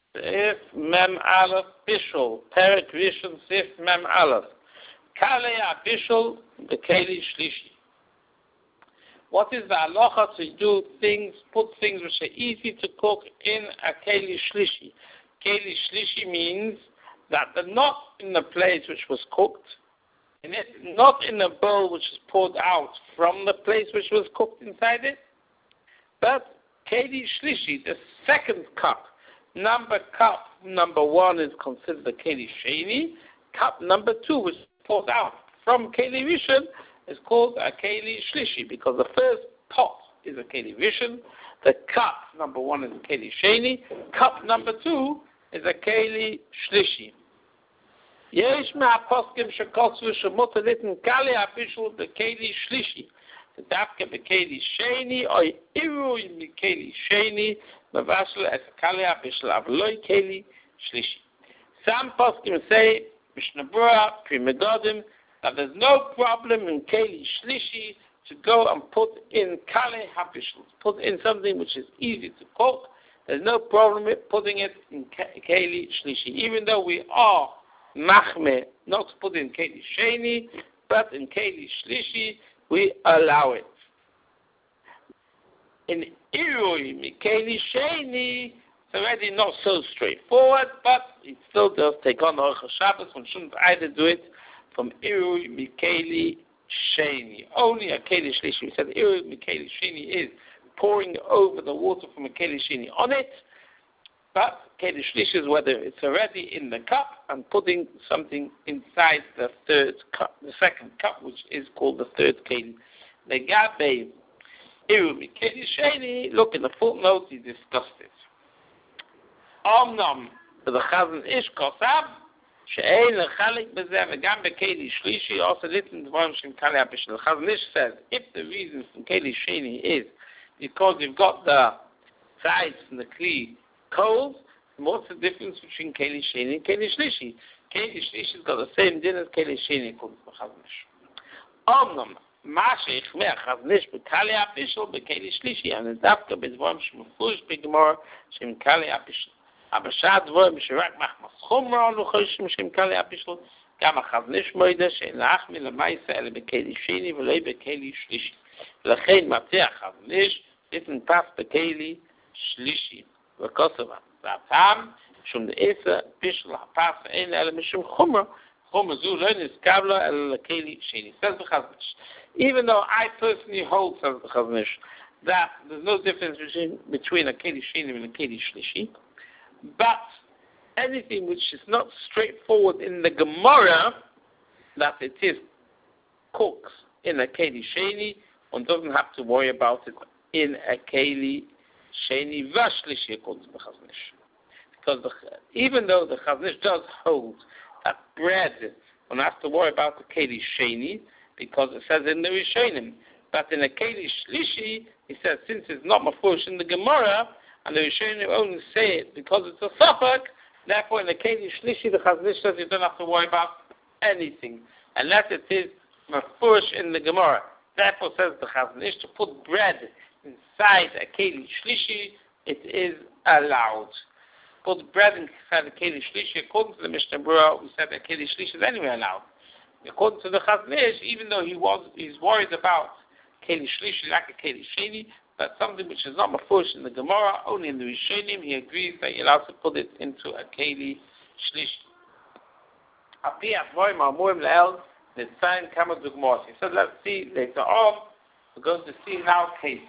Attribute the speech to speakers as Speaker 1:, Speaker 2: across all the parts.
Speaker 1: If Mem Aleph Bishul, Perek Rishon Sif Mem Aleph, Kalei Bishul, the Keli Shlishi. What is the halacha to do things, put things which are easy to cook in a Keli Shlishi? Keli Shlishi means that they're not in the place which was cooked, and it, not in a bowl which is poured out from the place which was cooked inside it, but Keli Shlishi, the second cup. Cup number 1 is considered a Keli Sheni. Cup number 2, which is poured out from Keli Rishon, is called a Keli Shlishi, because the first pot is a Keli Rishon, the cup number 1 is a Keli Sheni, cup number 2 is a Keli Shlishi. Yesh me'aposkim shekotzu shemutar litin Kalei Bishul b'Keli Shlishi. Dafke b'Keli Sheni or irui b'Keli Sheni mevashel es Kalei Bishul avloi Keli Shlishi. Some poskim say Mishnah Berurah Pri Megadim that there's no problem in Keli Shlishi to go and put in Kalei Bishul, put in something which is easy to cook. There's no problem with putting it in Keli Shlishi, even though we are machme not to put in Keli Sheni, but in Keli Shlishi we allow it. In Irui Mikeli Sheni, it's already not so straightforward, but it still does take on Aruch HaShabbos. One shouldn't either do it from Irui Mikeli Sheni. Only a Keli Shlishi. We said Irui Mikeli Sheni is pouring over the water from a Keli Sheni on it, but Keli Shlishi is whether it's already in the cup and putting something inside the third cup, the second cup, which is called the third Keli. Legabe Irumi Keli Sheni, look in the footnote, he discussed it. Omnam, the Chazon Ish Kosab, She'ein Lechalik Bezeh V'gam B'Keli Shlishi, also written the Dvarim Shem Kalei Bishul. The Chazon Ish says, if the reason from Keli Sheni is because you've got the sides and the Kli cold, what's the difference between Keli Sheni and Keli Shlishi? Keli Shlishi's got the same din as Keli Sheni, according to the Chazon Ish. Omnam, Masha Ichmei Chazon Ish B'Kalei Bishul B'Keli Shlishi, and it's after B'Dvarim Shem Mefurish B'Gemara Shem Kalei Bishul. Aber Shad Dvarim Sherak Machmas Chumra L'Choshim Shem Kalei Bishul, Gam HaChazon Ish Moida She'en La'achmi L'Maisa Ele B'Keli Sheni V'Lei B'Keli Shlishi. L'chein Matzeh HaChazon Ish didn't pass B'Keli Shlishi. V'Kosova. V'Atam Shum De'esa Bishul HaPas Ein Ele Mishum Chumra Chumra Zu Lo Niskabla Ele L'Keli Sheni. Says the Chazon Ish. Even though I personally hold, says the Chazon Ish, that there's no difference between a Keli Sheni and a Keli Shlishi, but anything which is not straightforward in the Gemara, that it is cooked in a Keli Sheni, one doesn't have to worry about it in a Keli Sheni Vashlishi, according to the Chazon Ish. Because even though the Chazon Ish does hold that bread, one has to worry about the Keli Sheni, because it says in the Rishonim, but in a Keli Shlishi, he says, since it's not mafurish in the Gemara, and the Rishonim only say it because it's a suffix, therefore in the Keli Shlishi, the Chazon Ish says you don't have to worry about anything, unless it is mafurish in the Gemara. Therefore, says the Chazon Ish, to put bread inside a Keli Shlishi, it is allowed. Put bread inside a Keli Shlishi, according to the Mishnah Berurah, we said that Keli Shlishi is anyway allowed. According to the Chazon Ish, even though he's worried about Keli Shlishi like a Keli Sheni, but something which is not mafurish in the Gemara, only in the Rishonim, he agrees that you're allowed to put it into a Keli Shlishi. Api Avoim Amurim Le'el Nitzayin Kama Dugmos. He said, let's see later on, we're going to see now cases.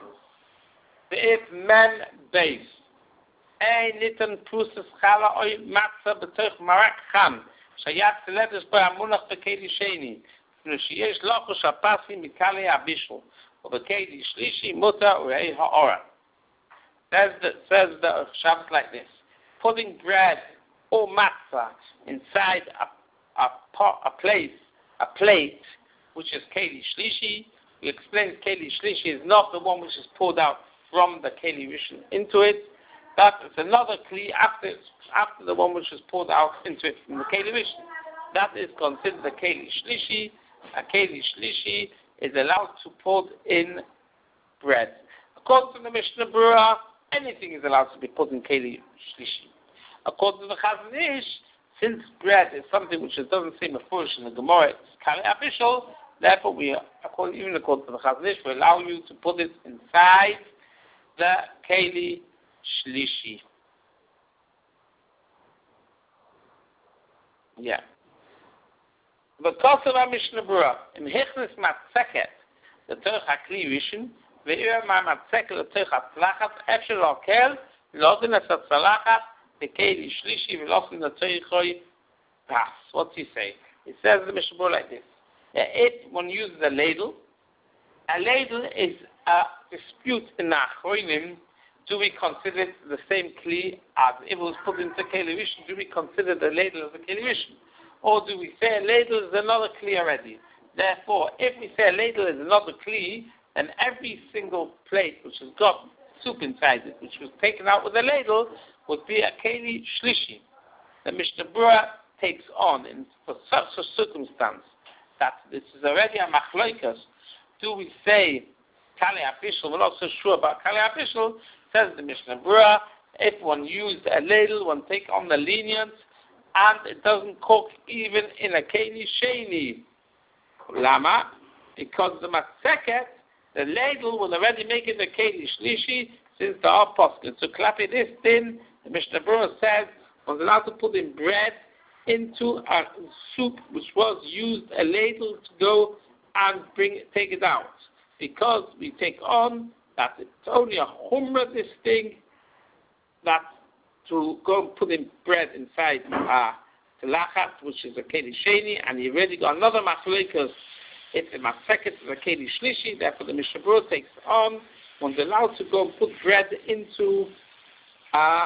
Speaker 1: If men base, Ein Nitan Prusas Chala Oy Matzah B'Toich Marak Cham, Shayat Seletes Bo Amunach B'Keli Sheni, Sheyesh Lochosh HaPasi Mikalei Bishul, or B'Keli Shlishi Muta Urei Ha'ora. Says the Shabbos like this: putting bread or matzah inside a plate, which is Keli Shlishi. We explained Keli Shlishi is not the one which is poured out from the Keli Rishon into it, but it's another Kli after the one which is poured out into it from the Keli Rishon. That is considered the Keli Shlishi. A Keli Shlishi is allowed to put in bread. According to the Mishnah Berurah, anything is allowed to be put in Keli Shlishi. According to the Chazon Ish, since bread is something which doesn't seem a fush in the Gemara, it's Kali Abishol, therefore even according to the Chazon Ish, we allow you to put it inside the Keli Shlishi. Yeah. The Kosovo Mishnah Berurah, in Hichnis Matzeket, the Torah Kli Rishon, ve'ir ma Matzeket the Torah Tzlachat, Efshel Okel, Lodin as Tzlachat, the Keli Shlishi, Velocin the Torah Pass. What's he say? It says the Mishnah Berurah like this. If one uses a ladle is a dispute in the Achronim. Do we consider it the same kli as if it was put into Keli Rishon? Do we consider the ladle as a Keli Rishon? Or do we say a ladle is another kli already? Therefore, if we say a ladle is another kli, then every single plate which has got soup inside it, which was taken out with a ladle, would be a Keli Shlishi. The Mishnah Berurah takes on, for such a circumstance, that this is already a machloikas. Do we say Kali Abishol? We're not so sure about Kali Abishol. Says the Mishnah Berurah, if one used a ladle, one take on the lenient, and it doesn't cook even in a Keli Sheni. Lama? Because the Matzeket, the ladle will already make it a Keli Shlishi, since the apostle. So clapping this in, the Mishnah Berurah says, one's allowed to put in bread into a soup which was used a ladle to go and take it out. Because we take on that it's only a humra, this thing, that to go and put in bread inside telachat, which is a Keli Sheni, and you already got another machlekas, it's a Matzeket, it's a Keli Shlishi, therefore the Mishnah Berurah takes on, one's allowed to go and put bread into a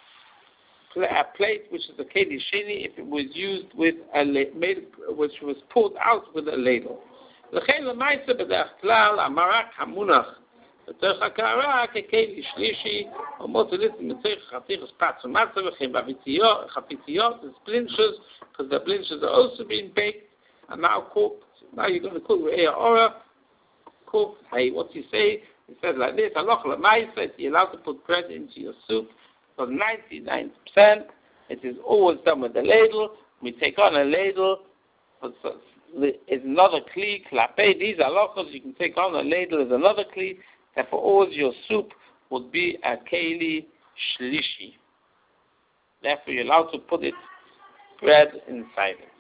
Speaker 1: plate which is a Keli Sheni if it was used with which was pulled out with a ladle. לכן למעשה בדרך כלל המרק המונח בתוך הקערה ככלי שלישי או מוטלת מצריך חתיכות פץ ומצה וכן בחפיציות, the splinches, because the splinches are also being baked and now cooked. Now you're going to cook with air ora, cooked. Hey, what you say? It says like this: Halacha l'maisa, you're allowed to put bread into your soup. For 99%, it is always done with a ladle. We take on a ladle. Is another kli, klape. These halachos you can take on a ladle is another kli. Therefore, always your soup would be a keli shlishi. Therefore, you're allowed to put bread inside it.